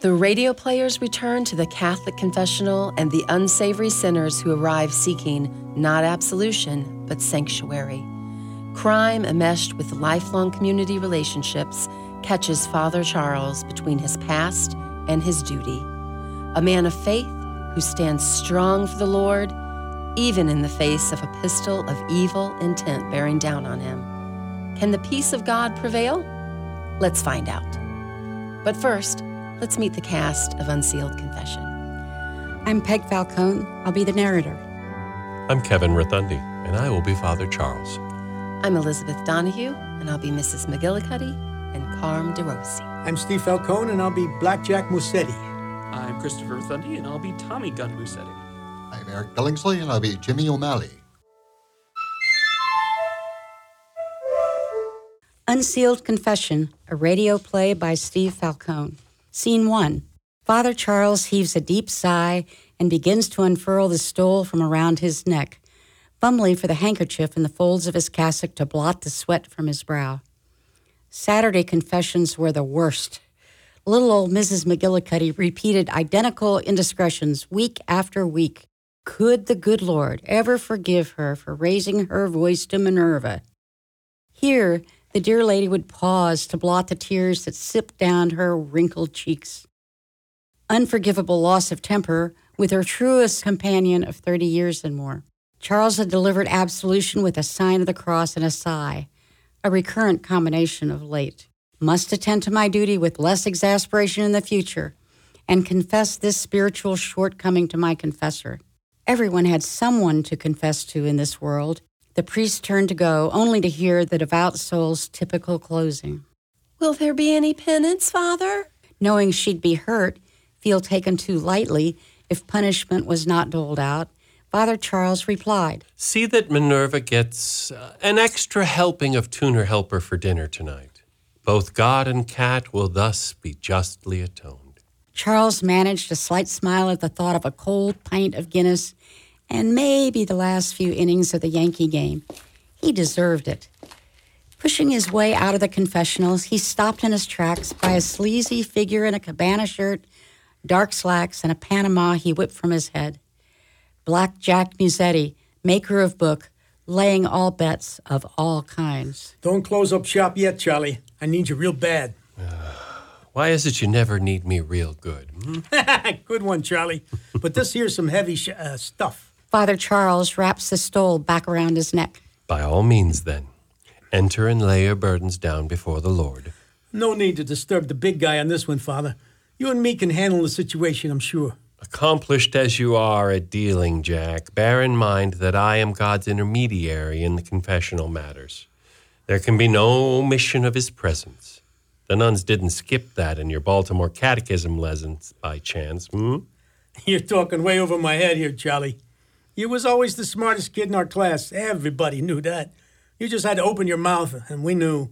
The radio players return to the Catholic confessional and the unsavory sinners who arrive seeking not absolution, but sanctuary. Crime enmeshed with lifelong community relationships catches Father Charles between his past and his duty. A man of faith who stands strong for the Lord, even in the face of a pistol of evil intent bearing down on him. Can the peace of God prevail? Let's find out. But first, let's meet the cast of Unsealed Confession. I'm Peg Falcone. I'll be the narrator. I'm Kevin Rotundi, and I will be Father Charles. I'm Elizabeth Donahue, and I'll be Mrs. McGillicuddy and Carm DeRossi. I'm Steve Falcone, and I'll be Blackjack Musetti. I'm Christopher Thundi, and I'll be Tommy Gun Musetti. I'm Eric Billingsley, and I'll be Jimmy O'Malley. Unsealed Confession, a radio play by Steve Falcone. Scene 1. Father Charles heaves a deep sigh and begins to unfurl the stole from around his neck, fumbling for the handkerchief in the folds of his cassock to blot the sweat from his brow. Saturday confessions were the worst. Little old Mrs. McGillicuddy repeated identical indiscretions week after week. Could the good Lord ever forgive her for raising her voice to Minerva? Here, the dear lady would pause to blot the tears that sipped down her wrinkled cheeks. Unforgivable loss of temper with her truest companion of 30 years and more. Charles had delivered absolution with a sign of the cross and a sigh, a recurrent combination of late. Must attend to my duty with less exasperation in the future, and confess this spiritual shortcoming to my confessor. Everyone had someone to confess to in this world. The priest turned to go, only to hear the devout soul's typical closing. Will there be any penance, Father? Knowing she'd be hurt, feel taken too lightly if punishment was not doled out, Father Charles replied, See that Minerva gets an extra helping of tuner helper for dinner tonight. Both God and cat will thus be justly atoned. Charles managed a slight smile at the thought of a cold pint of Guinness and maybe the last few innings of the Yankee game. He deserved it. Pushing his way out of the confessionals, he stopped in his tracks by a sleazy figure in a cabana shirt, dark slacks, and a Panama he whipped from his head. Blackjack Musetti, maker of book, laying all bets of all kinds. Don't close up shop yet, Charlie. I need you real bad. Why is it you never need me real good? Good one, Charlie. But this here's some heavy stuff. Father Charles wraps the stole back around his neck. By all means, then, enter and lay your burdens down before the Lord. No need to disturb the big guy on this one, Father. You and me can handle the situation, I'm sure. Accomplished as you are at dealing, Jack, bear in mind that I am God's intermediary in the confessional matters. There can be no omission of his presence. The nuns didn't skip that in your Baltimore catechism lessons by chance, You're talking way over my head here, Charlie. You was always the smartest kid in our class. Everybody knew that. You just had to open your mouth, and we knew.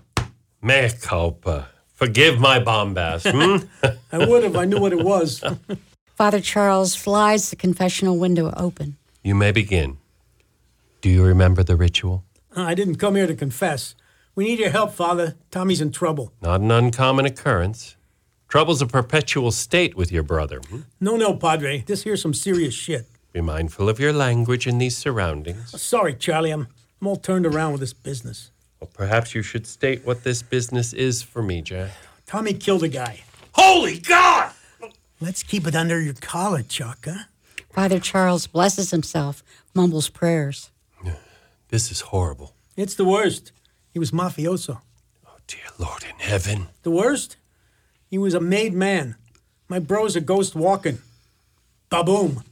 Mea culpa. Forgive my bombast, I would if I knew what it was. Father Charles slides the confessional window open. You may begin. Do you remember the ritual? I didn't come here to confess. We need your help, Father. Tommy's in trouble. Not an uncommon occurrence. Trouble's a perpetual state with your brother. No, Padre. This here's some serious shit. Be mindful of your language in these surroundings. Sorry, Charlie. I'm all turned around with this business. Well, perhaps you should state what this business is for me, Jack. Tommy killed a guy. Holy God! Let's keep it under your collar, Chuck, huh? Father Charles blesses himself, mumbles prayers. This is horrible. It's the worst. He was mafioso. Oh, dear Lord in heaven. The worst? He was a made man. My bro's a ghost walking. Ba-boom.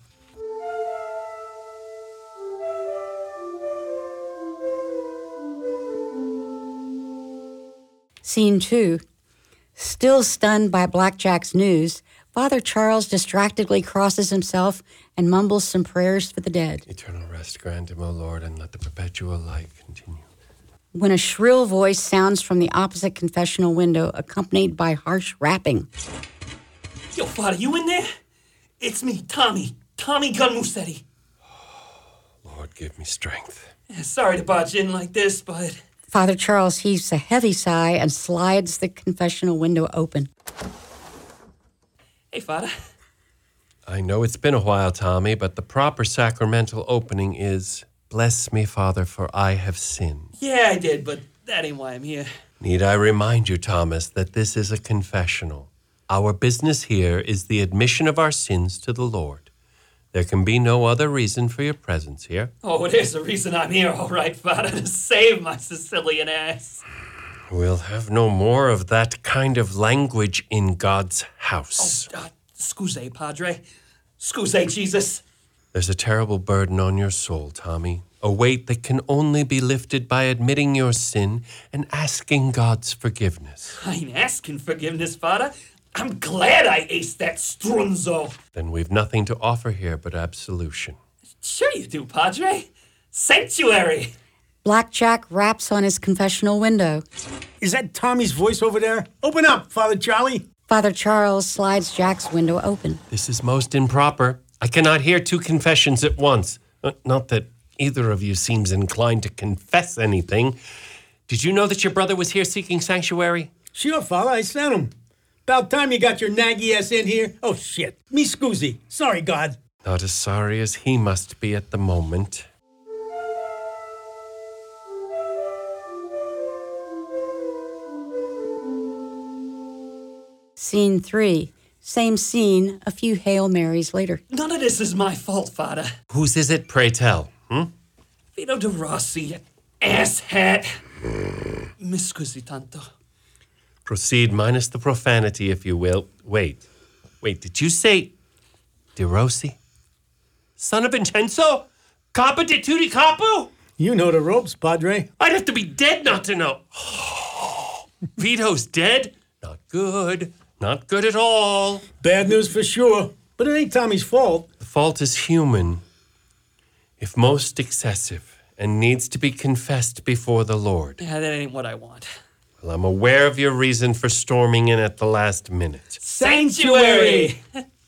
Scene 2. Still stunned by Blackjack's news, Father Charles distractedly crosses himself and mumbles some prayers for the dead. Eternal rest grant him, O Lord, and let the perpetual light continue. When a shrill voice sounds from the opposite confessional window, accompanied by harsh rapping. Yo, Father, you in there? It's me, Tommy Gun Musetti. Lord, give me strength. Sorry to barge in like this, but... Father Charles heaves a heavy sigh and slides the confessional window open. Hey, Father. I know it's been a while, Tommy, but the proper sacramental opening is, "Bless me, Father, for I have sinned." Yeah, I did, but that ain't why I'm here. Need I remind you, Thomas, that this is a confessional. Our business here is the admission of our sins to the Lord. There can be no other reason for your presence here. Oh, it is the reason I'm here, all right, Father, to save my Sicilian ass. We'll have no more of that kind of language in God's house. Scusate, Padre. Scusate, Jesus. There's a terrible burden on your soul, Tommy. A weight that can only be lifted by admitting your sin and asking God's forgiveness. I ain't asking forgiveness, Father. I'm glad I aced that strunzo. Then we've nothing to offer here but absolution. Sure you do, Padre. Sanctuary. Blackjack raps on his confessional window. Is that Tommy's voice over there? Open up, Father Charlie. Father Charles slides Jack's window open. This is most improper. I cannot hear two confessions at once. Not that either of you seems inclined to confess anything. Did you know that your brother was here seeking sanctuary? Sure, Father, I sent him. About time you got your naggy ass in here. Oh, shit. Me scusi. Sorry, God. Not as sorry as he must be at the moment. Scene 3. Same scene a few Hail Marys later. None of this is my fault, Father. Whose is it, pray tell? Vito De Rossi, asshat. Mi scusi tanto. Proceed minus the profanity, if you will. Wait, did you say De Rossi? Son of Vincenzo? Capa di tutti capo? You know the ropes, Padre. I'd have to be dead not to know. Vito's dead? Not good. Not good at all. Bad news for sure, but it ain't Tommy's fault. The fault is human, if most excessive, and needs to be confessed before the Lord. Yeah, that ain't what I want. Well, I'm aware of your reason for storming in at the last minute. Sanctuary!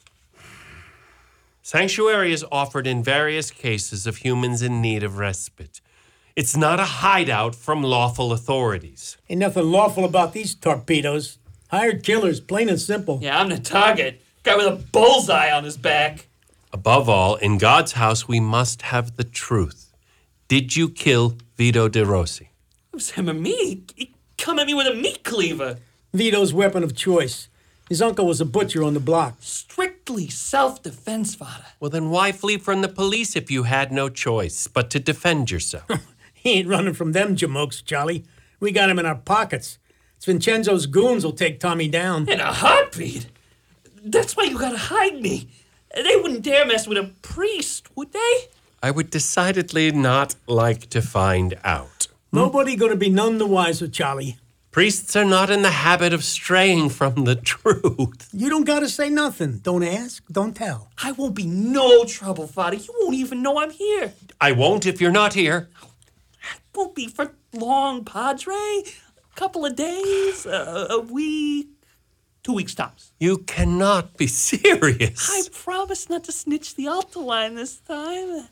Sanctuary is offered in various cases of humans in need of respite. It's not a hideout from lawful authorities. Ain't nothing lawful about these torpedoes. Hired killers, plain and simple. Yeah, I'm the target. Guy with a bullseye on his back. Above all, in God's house, we must have the truth. Did you kill Vito De Rossi? It was him and me. He come at me with a meat cleaver. Vito's weapon of choice. His uncle was a butcher on the block. Strictly self-defense, Father. Well, then why flee from the police if you had no choice but to defend yourself? He ain't running from them jamokes, Charlie. We got him in our pockets. It's Vincenzo's goons will take Tommy down. In a heartbeat. That's why you gotta hide me. They wouldn't dare mess with a priest, would they? I would decidedly not like to find out. Nobody gonna be none the wiser, Charlie. Priests are not in the habit of straying from the truth. You don't gotta say nothing. Don't ask, don't tell. I won't be no trouble, Father. You won't even know I'm here. I won't if you're not here. Won't be for long, Padre. A couple of days, a week, 2 weeks tops. You cannot be serious. I promise not to snitch the altar line this time.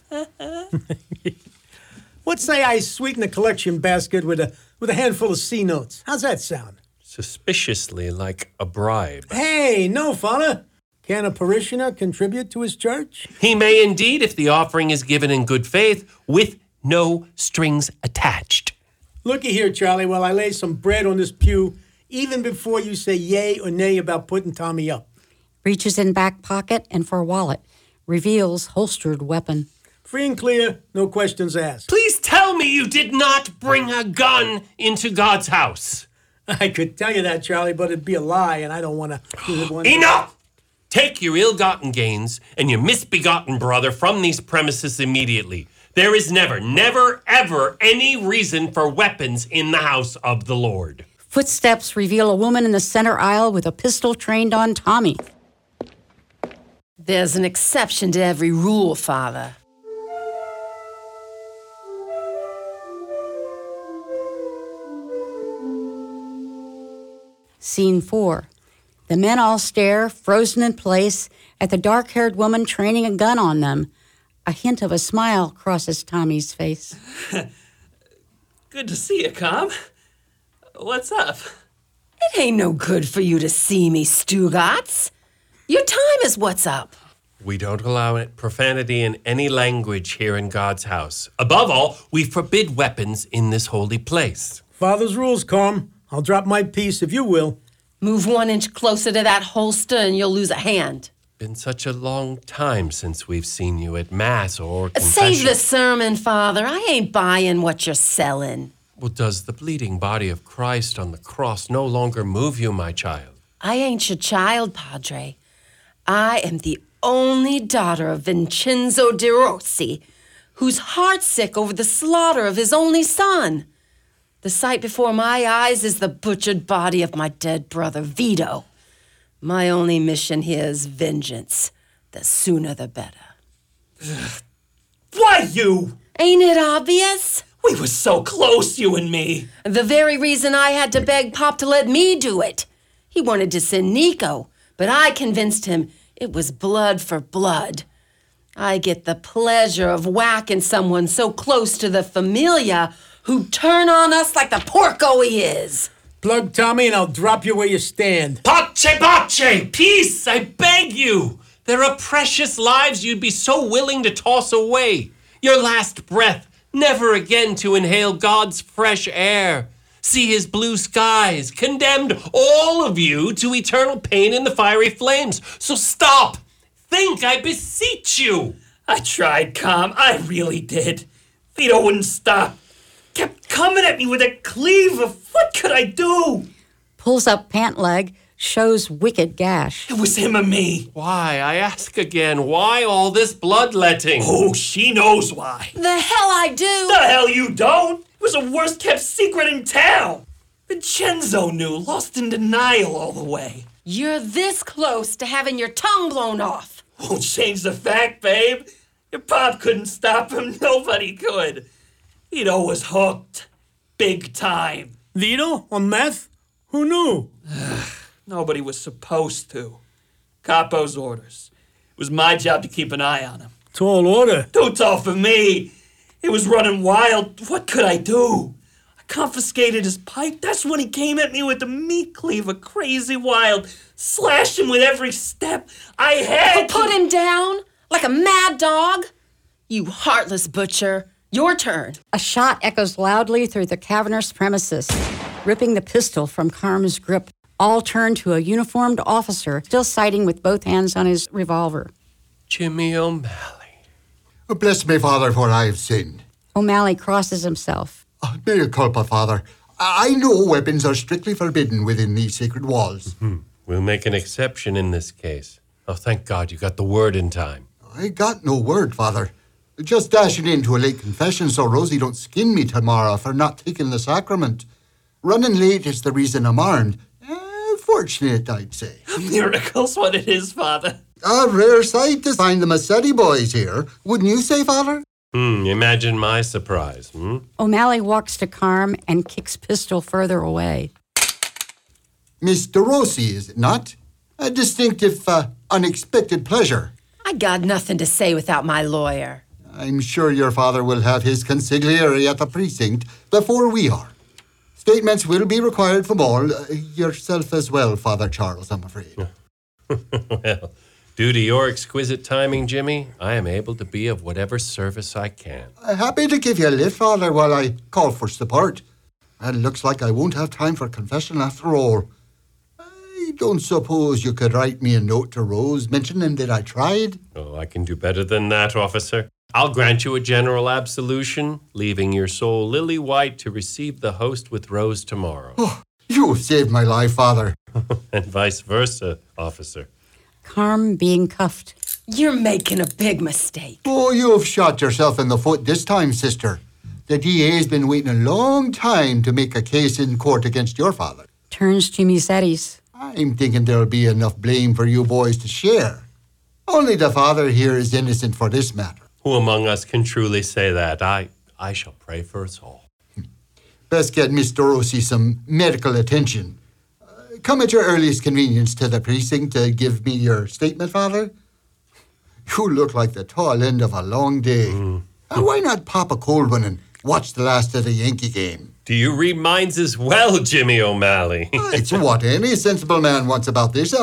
What say I sweeten the collection basket with a handful of C notes? How's that sound? Suspiciously like a bribe. Hey, no, Father. Can a parishioner contribute to his church? He may indeed if the offering is given in good faith with no strings attached. Looky here, Charlie, while I lay some bread on this pew, even before you say yay or nay about putting Tommy up. Reaches in back pocket and for wallet. Reveals holstered weapon. Free and clear, no questions asked. Please tell me you did not bring a gun into God's house. I could tell you that, Charlie, but it'd be a lie, and I don't want to... Enough! Take your ill-gotten gains and your misbegotten brother from these premises immediately. There is never, ever any reason for weapons in the house of the Lord. Footsteps reveal a woman in the center aisle with a pistol trained on Tommy. There's an exception to every rule, Father. Scene 4. The men all stare, frozen in place, at the dark-haired woman training a gun on them. A hint of a smile crosses Tommy's face. Good to see you, Com. What's up? It ain't no good for you to see me, Stugatz. Your time is what's up. We don't allow profanity in any language here in God's house. Above all, we forbid weapons in this holy place. Father's rules, Carm. I'll drop my piece if you will. Move 1 inch closer to that holster and you'll lose a hand. Been such a long time since we've seen you at Mass or confession. Save the sermon, Father. I ain't buying what you're selling. Well, does the bleeding body of Christ on the cross no longer move you, my child? I ain't your child, Padre. I am the only daughter of Vincenzo de Rossi, who's heartsick over the slaughter of his only son. The sight before my eyes is the butchered body of my dead brother, Vito. My only mission here is vengeance. The sooner the better. Why you? Ain't it obvious? We were so close, you and me. The very reason I had to beg Pop to let me do it. He wanted to send Nico, but I convinced him it was blood for blood. I get the pleasure of whacking someone so close to the familia who turn on us like the porco he is. Plug Tommy and I'll drop you where you stand. Pace! Peace, I beg you! There are precious lives you'd be so willing to toss away. Your last breath, never again to inhale God's fresh air. See his blue skies, condemned all of you to eternal pain in the fiery flames. So stop! Think, I beseech you! I tried, Carm. I really did. Vito wouldn't stop. Kept coming at me with a cleaver. What could I do? Pulls up pant leg, shows wicked gash. It was him or me. Why, I ask again, why all this bloodletting? Oh, she knows why. The hell I do! The hell you don't! It was the worst kept secret in town. Vincenzo knew, lost in denial all the way. You're this close to having your tongue blown off. Won't change the fact, babe. Your pop couldn't stop him. Nobody could. Vito was hooked. Big time. Vito? On meth? Who knew? Nobody was supposed to. Capo's orders. It was my job to keep an eye on him. Tall order. Too tall for me. He was running wild. What could I do? I confiscated his pipe. That's when he came at me with the meat cleaver, crazy wild, slashing with every step. I had to Put him down like a mad dog? You heartless butcher. Your turn. A shot echoes loudly through the cavernous premises, ripping the pistol from Carm's grip. All turn to a uniformed officer, still sighting with both hands on his revolver. Jimmy O'Malley. Bless me, Father, for I have sinned. O'Malley crosses himself. Mea culpa, Father. I know weapons are strictly forbidden within these sacred walls. We'll make an exception in this case. Oh, thank God you got the word in time. I got no word, Father. Just dashing into a late confession so Rosie don't skin me tomorrow for not taking the sacrament. Running late is the reason I'm armed. Fortunate, I'd say. Miracle's what it is, Father. A rare sight to find the Massetti boys here. Wouldn't you say, Father? Imagine my surprise, O'Malley walks to Carm and kicks pistol further away. Mr. Rossi, is it not? A distinctive, unexpected pleasure. I got nothing to say without my lawyer. I'm sure your father will have his consigliere at the precinct before we are. Statements will be required from all, yourself as well, Father Charles, I'm afraid. Well, due to your exquisite timing, Jimmy, I am able to be of whatever service I can. Happy to give you a lift, Father, while I call for support. It looks like I won't have time for confession after all. I don't suppose you could write me a note to Rose mentioning that I tried? Oh, I can do better than that, officer. I'll grant you a general absolution, leaving your soul lily white to receive the host with Rose tomorrow. Oh, you saved my life, Father. And vice versa, officer. Carm being cuffed. You're making a big mistake. Oh, you've shot yourself in the foot this time, sister. The DA's been waiting a long time to make a case in court against your father. Turns to Musetti's. I'm thinking there'll be enough blame for you boys to share. Only the father here is innocent for this matter. Who among us can truly say that? I shall pray for us all. Best get Mr. Rossi some medical attention. Come at your earliest convenience to the precinct to give me your statement, Father. You look like the tall end of a long day. Why not pop a cold one and watch the last of the Yankee game? Do you read minds as well, Jimmy O'Malley? It's what any sensible man wants about this hour.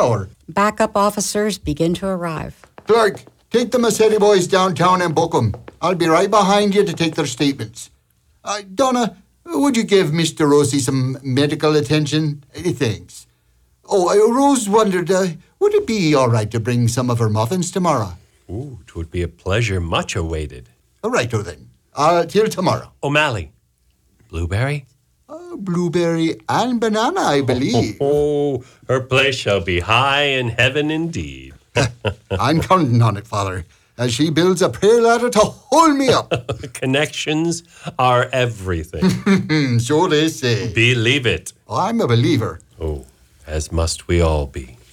Backup officers begin to arrive. Clark, take the Massetti boys downtown and book 'em. I'll be right behind you to take their statements. Donna, would you give Mr. Rossi some medical attention? Thanks. Oh, Rose wondered, would it be all right to bring some of her muffins tomorrow? Ooh, 'twould be a pleasure much awaited. Righto then. Till tomorrow. O'Malley. Blueberry? Blueberry and banana, I believe. Oh, her place shall be high in heaven indeed. I'm counting on it, Father, as she builds a prayer ladder to hold me up. Connections are everything. So they say. Believe it. I'm a believer. Oh, as must we all be.